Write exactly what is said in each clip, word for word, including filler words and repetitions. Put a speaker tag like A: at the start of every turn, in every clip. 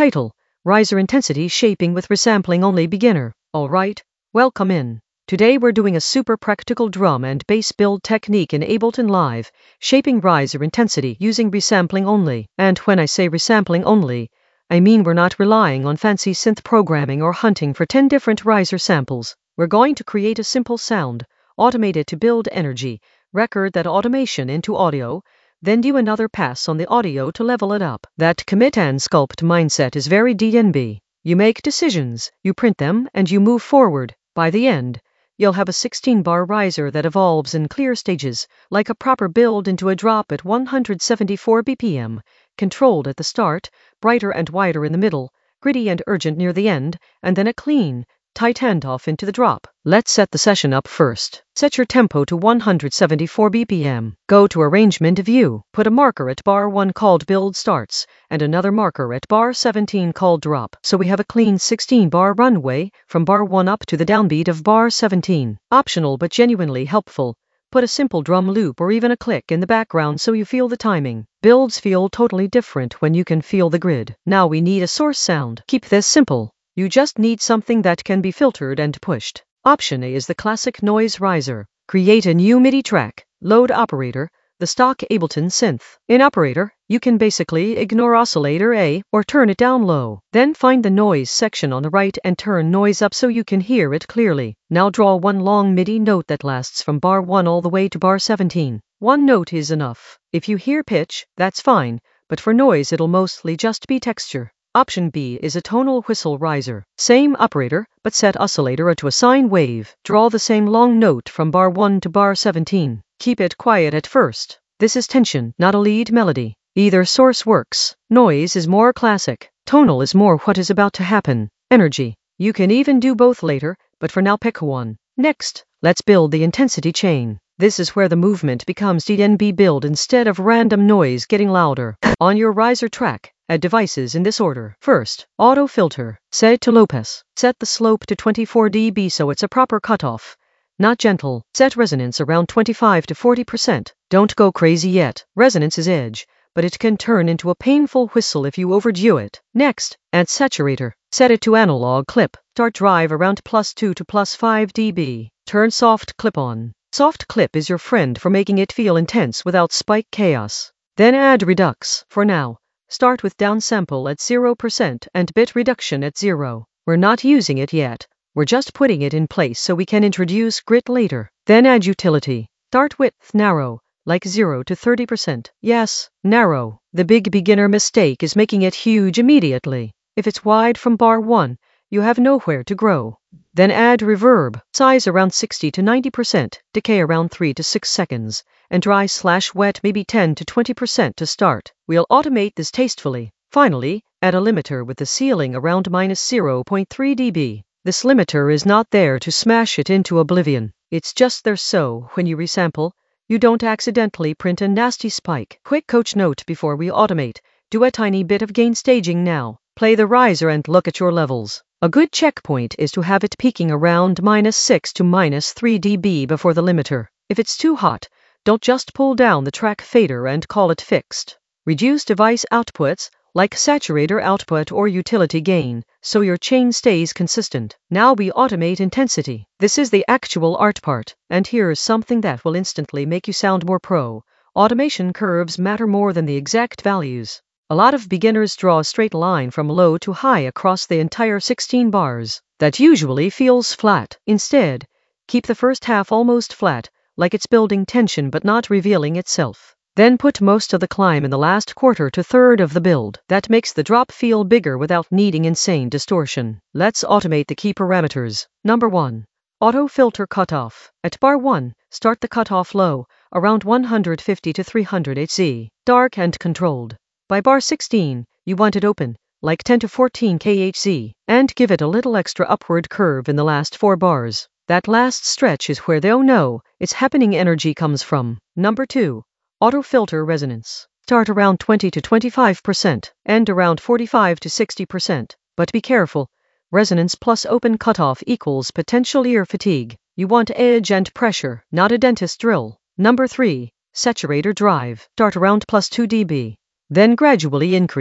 A: Title: Riser Intensity Shaping with Resampling Only Beginner. Alright, welcome in. Today we're doing a super practical drum and bass build technique in Ableton Live, shaping riser intensity using resampling only. And when I say resampling only, I mean we're not relying on fancy synth programming or hunting for ten different riser samples. We're going to create a simple sound, automate it to build energy, record that automation into audio, then do another pass on the audio to level it up. That commit and sculpt mindset is very D N B. You make decisions, you print them, and you move forward. By the end, you'll have a sixteen bar riser that evolves in clear stages, like a proper build into a drop at one hundred seventy-four B P M, controlled at the start, brighter and wider in the middle, gritty and urgent near the end, and then a clean, tight handoff into the drop. Let's set the session up first. Set your tempo to one hundred seventy-four B P M. Go to Arrangement View. Put a marker at bar one called Build Starts, and another marker at bar seventeen called Drop. So we have a clean sixteen bar runway, from bar one up to the downbeat of bar seventeen. Optional but genuinely helpful. Put a simple drum loop or even a click in the background so you feel the timing. Builds feel totally different when you can feel the grid. Now we need a source sound. Keep this simple. You just need something that can be filtered and pushed. Option A is the classic noise riser. Create a new MIDI track. Load operator, the stock Ableton synth. In operator, you can basically ignore oscillator A or turn it down low. Then find the noise section on the right and turn noise up so you can hear it clearly. Now draw one long MIDI note that lasts from bar one all the way to bar seventeen. One note is enough. If you hear pitch, that's fine, but for noise it'll mostly just be texture. Option B is a tonal whistle riser. Same operator, but set oscillator to a sine wave. Draw the same long note from bar one to bar seventeen. Keep it quiet at first. This is tension, not a lead melody. Either source works. Noise is more classic. Tonal is more what is about to happen. Energy. You can even do both later, but for now pick one. Next, let's build the intensity chain. This is where the movement becomes D N B build instead of random noise getting louder. On your riser track, add devices in this order. First, auto filter. Set it to low pass. Set the slope to twenty-four D B so it's a proper cutoff, not gentle. Set resonance around twenty-five to forty percent. Don't go crazy yet. Resonance is edge, but it can turn into a painful whistle if you overdo it. Next, add saturator. Set it to analog clip. Start drive around plus two to plus five D B. Turn soft clip on. Soft clip is your friend for making it feel intense without spike chaos. Then add redux. For now, start with downsample at zero percent and bit reduction at zero. We're not using it yet. We're just putting it in place so we can introduce grit later. Then add utility. Start width narrow, like zero to thirty percent. Yes, narrow. The big beginner mistake is making it huge immediately. If it's wide from bar one, you have nowhere to grow. Then add reverb. Size around sixty to ninety percent, decay around three to six seconds, and dry slash wet maybe ten to twenty percent to start. We'll automate this tastefully. Finally, add a limiter with the ceiling around minus zero point three D B. This limiter is not there to smash it into oblivion. It's just there so, when you resample, you don't accidentally print a nasty spike. Quick coach note before we automate. Do a tiny bit of gain staging now. Play the riser and look at your levels. A good checkpoint is to have it peaking around minus six to minus three D B before the limiter. If it's too hot, don't just pull down the track fader and call it fixed. Reduce device outputs, like saturator output or utility gain, so your chain stays consistent. Now we automate intensity. This is the actual art part, and here's something that will instantly make you sound more pro. Automation curves matter more than the exact values. A lot of beginners draw a straight line from low to high across the entire sixteen bars. That usually feels flat. Instead, keep the first half almost flat, like it's building tension but not revealing itself. Then put most of the climb in the last quarter to third of the build. That makes the drop feel bigger without needing insane distortion. Let's automate the key parameters. Number one. Auto filter cutoff. At bar one, start the cutoff low, around one hundred fifty to three hundred hertz. Dark and controlled. By bar sixteen, you want it open, like ten to fourteen kilohertz, and give it a little extra upward curve in the last four bars. That last stretch is where the oh no, it's happening energy comes from. Number two. Auto filter resonance. Start around twenty to twenty-five percent, end around forty-five to sixty percent. But be careful. Resonance plus open cutoff equals potential ear fatigue. You want edge and pressure, not a dentist drill. Number three. Saturator drive. Start around plus two D B. Then gradually increase,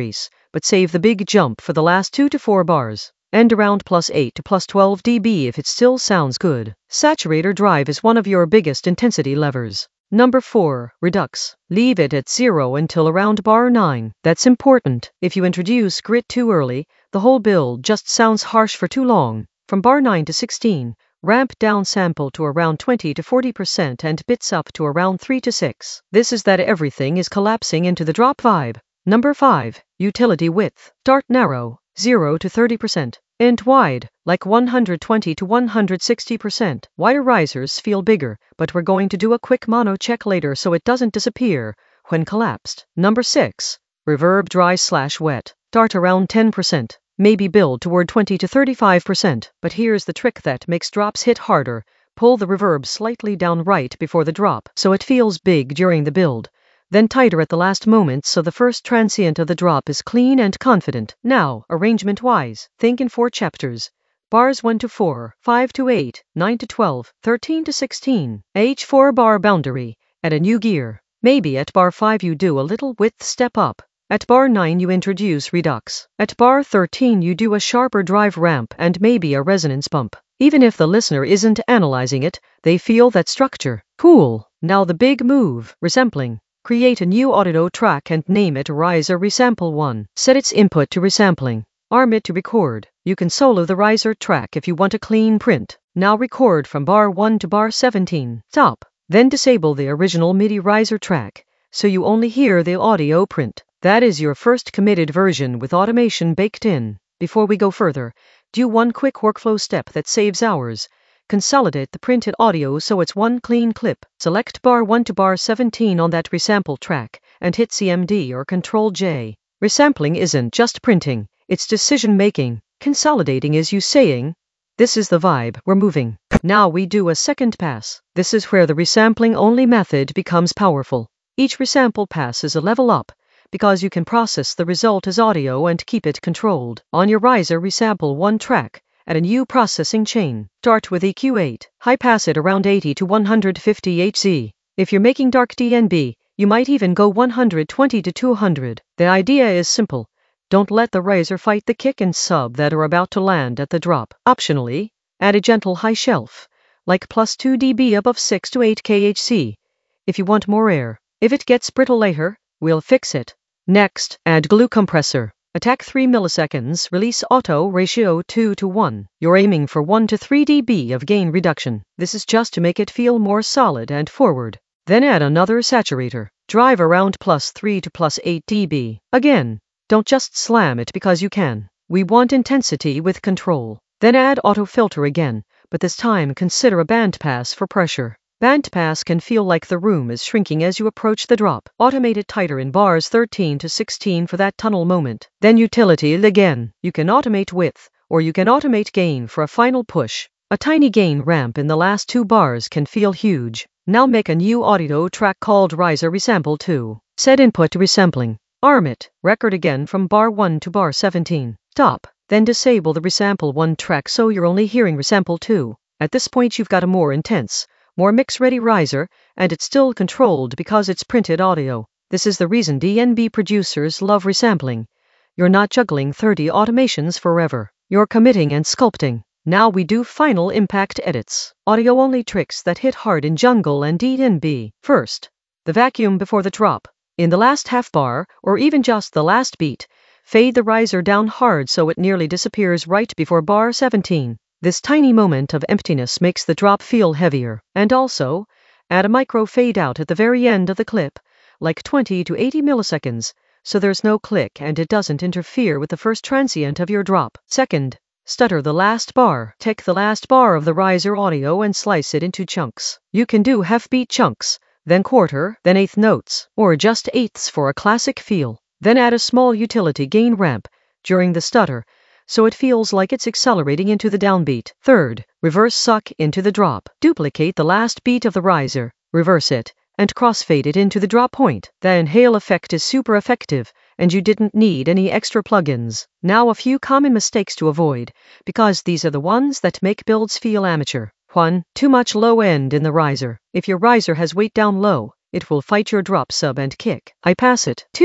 A: but save the big jump for the last two to four bars. End around plus eight to plus twelve decibels if it still sounds good. Saturator drive is one of your biggest intensity levers. Number four. Redux. Leave it at zero until around bar nine. That's important. If you introduce grit too early, the whole build just sounds harsh for too long. From bar nine to sixteen, ramp down sample to around twenty to forty percent and bits up to around three to six. This is that everything is collapsing into the drop vibe. Number five. Utility width. Start narrow, zero to thirty percent. End wide, like one hundred twenty to one hundred sixty percent. Wider risers feel bigger, but we're going to do a quick mono check later so it doesn't disappear when collapsed. Number six. Reverb dry slash wet. Start around ten percent. Maybe build toward twenty to thirty-five percent. But here's the trick that makes drops hit harder. Pull the reverb slightly down right before the drop so it feels big during the build. Then tighter at the last moment so the first transient of the drop is clean and confident. Now, arrangement-wise, think in four chapters. Bars one to four, five to eight, nine to twelve, thirteen to sixteen. H four bar boundary. At a new gear. Maybe at bar five you do a little width step up. At bar nine you introduce redux. At bar thirteen you do a sharper drive ramp and maybe a resonance bump. Even if the listener isn't analyzing it, they feel that structure. Cool. Now the big move, resampling. Create a new audio track and name it Riser Resample one. Set its input to resampling. Arm it to record. You can solo the riser track if you want a clean print. Now record from bar one to bar seventeen. Stop. Then disable the original MIDI riser track, so you only hear the audio print. That is your first committed version with automation baked in. Before we go further, do one quick workflow step that saves hours. Consolidate the printed audio so it's one clean clip. Select bar one to bar seventeen on that resample track and hit C M D or control J. Resampling isn't just printing, it's decision making. Consolidating is you saying, this is the vibe, we're moving. Now we do a second pass. This is where the resampling only method becomes powerful. Each resample pass is a level up, because you can process the result as audio and keep it controlled. On your riser resample one track, at a new processing chain. Start with E Q eight. High pass it around eighty to one hundred fifty hertz. If you're making dark D N B, you might even go one hundred twenty to two hundred. The idea is simple. Don't let the riser fight the kick and sub that are about to land at the drop. Optionally, add a gentle high shelf, like plus two decibels above six to eight kilohertz, if you want more air. If it gets brittle later, we'll fix it. Next, add glue compressor. Attack three milliseconds, release auto ratio two to one. You're aiming for one to three decibels of gain reduction. This is just to make it feel more solid and forward. Then add another saturator. Drive around plus three to plus eight decibels. Again, don't just slam it because you can. We want intensity with control. Then add auto filter again, but this time consider a bandpass for pressure. Bandpass can feel like the room is shrinking as you approach the drop. Automate it tighter in bars thirteen to sixteen for that tunnel moment. Then utility again. You can automate width, or you can automate gain for a final push. A tiny gain ramp in the last two bars can feel huge. Now make a new audio track called Riser Resample two. Set input to resampling. Arm it. Record again from bar one to bar seventeen. Stop. Then disable the resample one track so you're only hearing resample two. At this point you've got a more intense, more mix-ready riser, and it's still controlled because it's printed audio. This is the reason D N B producers love resampling. You're not juggling thirty automations forever. You're committing and sculpting. Now we do final impact edits. Audio-only tricks that hit hard in jungle and D N B. First, the vacuum before the drop. In the last half bar, or even just the last beat, fade the riser down hard so it nearly disappears right before bar seventeen. This tiny moment of emptiness makes the drop feel heavier. And also, add a micro fade out at the very end of the clip, like twenty to eighty milliseconds, so there's no click and it doesn't interfere with the first transient of your drop. Second, stutter the last bar. Take the last bar of the riser audio and slice it into chunks. You can do half-beat chunks, then quarter, then eighth notes, or just eighths for a classic feel. Then add a small utility gain ramp during the stutter, so it feels like it's accelerating into the downbeat. Third, reverse suck into the drop. Duplicate the last beat of the riser, reverse it, and crossfade it into the drop point. The inhale effect is super effective, and you didn't need any extra plugins. Now a few common mistakes to avoid, because these are the ones that make builds feel amateur. one. Too much low end in the riser. If your riser has weight down low, it will fight your drop sub and kick. I pass it. two.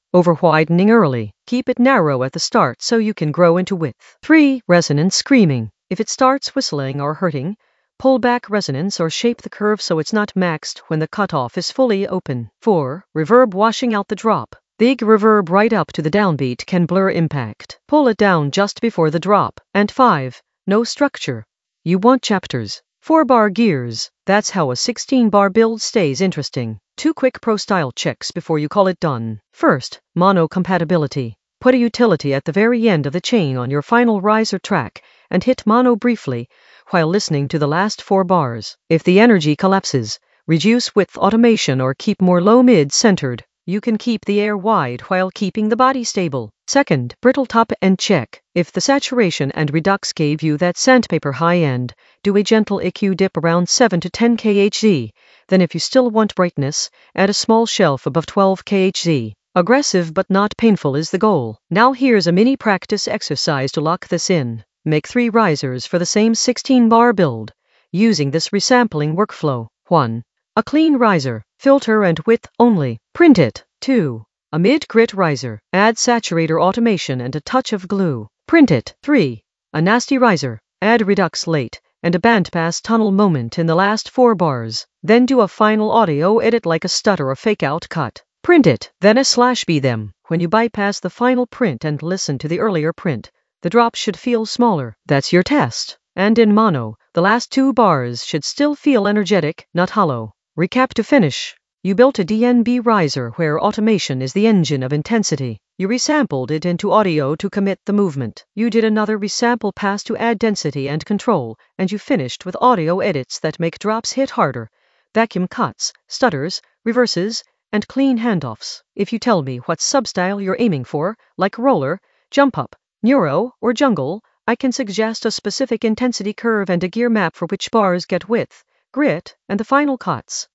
A: Over-widening early. Keep it narrow at the start so you can grow into width. three. Resonance screaming. If it starts whistling or hurting, pull back resonance or shape the curve so it's not maxed when the cutoff is fully open. four. Reverb washing out the drop. Big reverb right up to the downbeat can blur impact. Pull it down just before the drop. And five. No structure. You want chapters. four bar gears. That's how a sixteen bar build stays interesting. Two quick pro style checks before you call it done. First, mono compatibility. Put a utility at the very end of the chain on your final riser track and hit mono briefly while listening to the last four bars. If the energy collapses, reduce width automation or keep more low mid centered. You can keep the air wide while keeping the body stable. Second, brittle top end check. If the saturation and redux gave you that sandpaper high end, do a gentle E Q dip around seven to ten K H Z. Then if you still want brightness, add a small shelf above twelve K H Z. Aggressive but not painful is the goal. Now here's a mini practice exercise to lock this in. Make three risers for the same sixteen bar build, using this resampling workflow. one. A clean riser, filter and width only. Print it. two. A mid-grit riser, add saturator automation and a touch of glue. Print it. three. A nasty riser, add redux late and a bandpass tunnel moment in the last four bars. Then do a final audio edit like a stutter or fake-out cut. Print it. Then a slash B them. When you bypass the final print and listen to the earlier print, the drop should feel smaller. That's your test. And in mono, the last two bars should still feel energetic, not hollow. Recap to finish. You built a D N B riser where automation is the engine of intensity. You resampled it into audio to commit the movement. You did another resample pass to add density and control, and you finished with audio edits that make drops hit harder. Vacuum cuts, stutters, reverses, and clean handoffs. If you tell me what substyle you're aiming for, like roller, jump up, neuro, or jungle, I can suggest a specific intensity curve and a gear map for which bars get width, grit, and the final cuts.